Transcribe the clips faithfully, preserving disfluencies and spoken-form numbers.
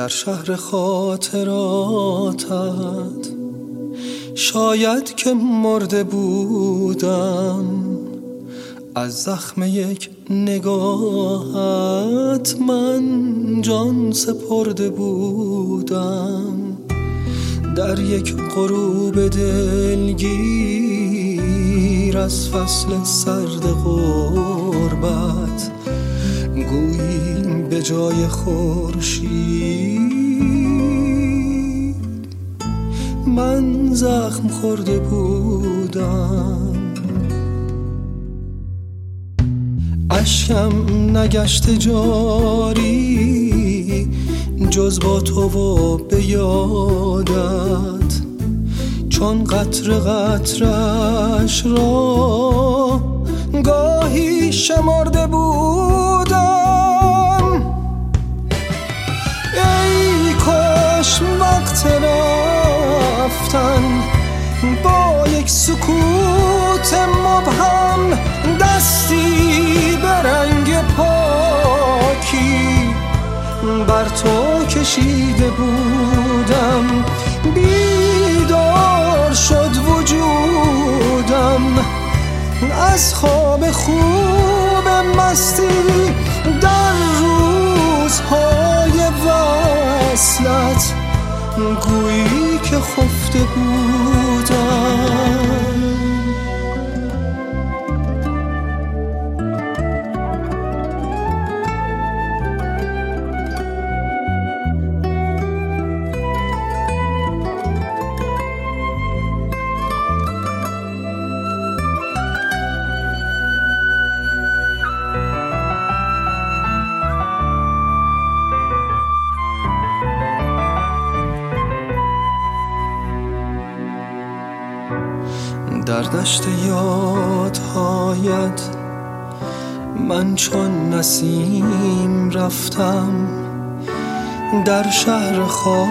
در شهر خاطراتت شاید که مرده بودم، از زخم یک نگاهت من جان سپرده بودم. در یک غروب دلگیر از فصل سرد غربت گویی به جای خورشید من زخم خورده بودم. اشکم نگشته جاری جز با تو و به یادت، چون قطره قطرش را گاهی شمرده بودم. ای کاش وقت رفتن با یک سکوت مبهم دستی به رنگ پاکی بر تو کشیده بودم. بیدار شد وجودم از خواب خوب مستی در روزهای وصلت گویی که خفته بودم. در دشت یادهایت من چون نسیم رفتم، در شهر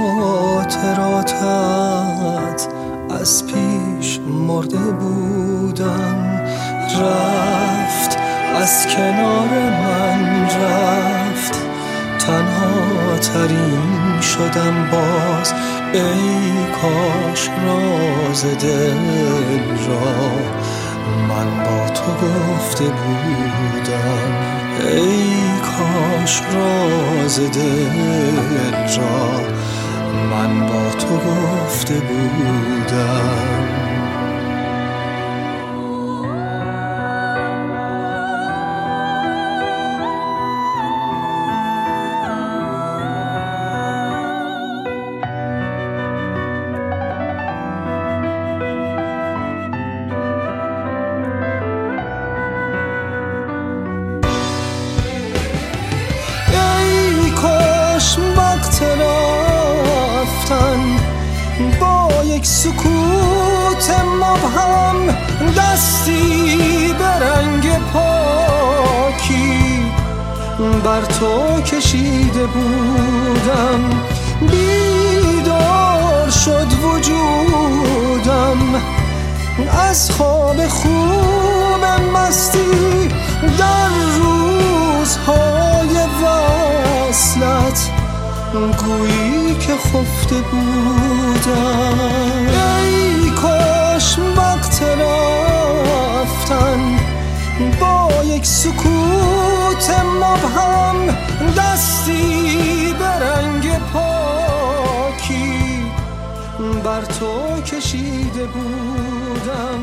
خاطراتت از پیش مرده بودم. رفت از کنار من رفت، تنها ترین شدم باز. ای کاش راز دل را من با تو گفته بودم. ای کاش راز دل را من با تو گفته بودم. رفتن با یک سکوت مبهم دستی به رنگ پاکی بر تو کشیده بودم. بیدار شد وجودم از خواب خوب مستی در روزهای وصلت گویی که خفته بودم. ای کاش وقت رفتن با یک سکوت مبهم دستی به رنگ پاکی بر تو کشیده بودم.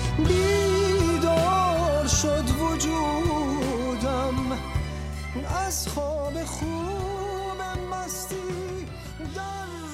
بیدار شد وجودم از خواب خوب مستی در